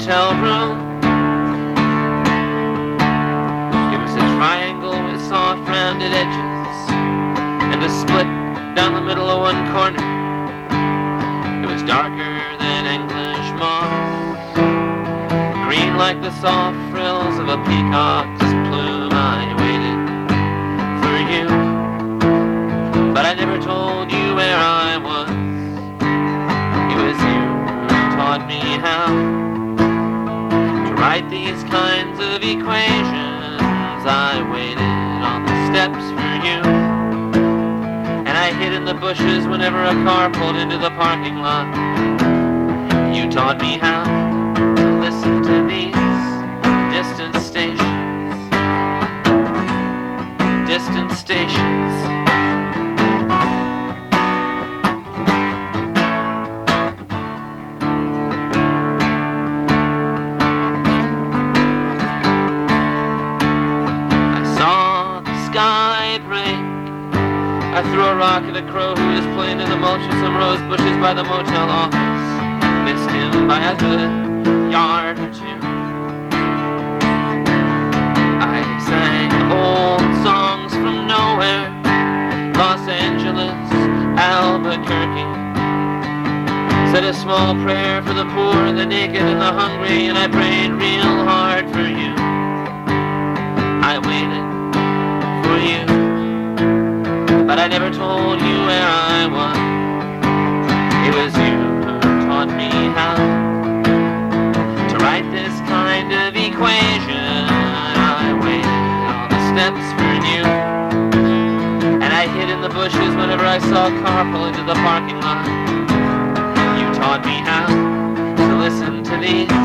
hotel room. It was a triangle with soft rounded edges and a split down the middle of one corner. It was darker than English moss, green like the soft frills of a peacock's plume. I waited for you, but I never told you where I was. It was you who taught me how to write these kinds of equations. I waited on the steps for you, and I hid in the bushes whenever a car pulled into the parking lot. You taught me how to listen to these distant stations, distant stations. I threw a rock at a crow who was playing in the mulch of some rose bushes by the motel office. Missed him by a good yard or two. I sang old songs from nowhere, Los Angeles, Albuquerque. Said a small prayer for the poor and the naked and the hungry, and I prayed real hard for you. I waited for you, but I never told you where I was. It was you who taught me how to write this kind of equation. I waited on the steps for you, and I hid in the bushes whenever I saw a car pull into the parking lot. You taught me how to listen to these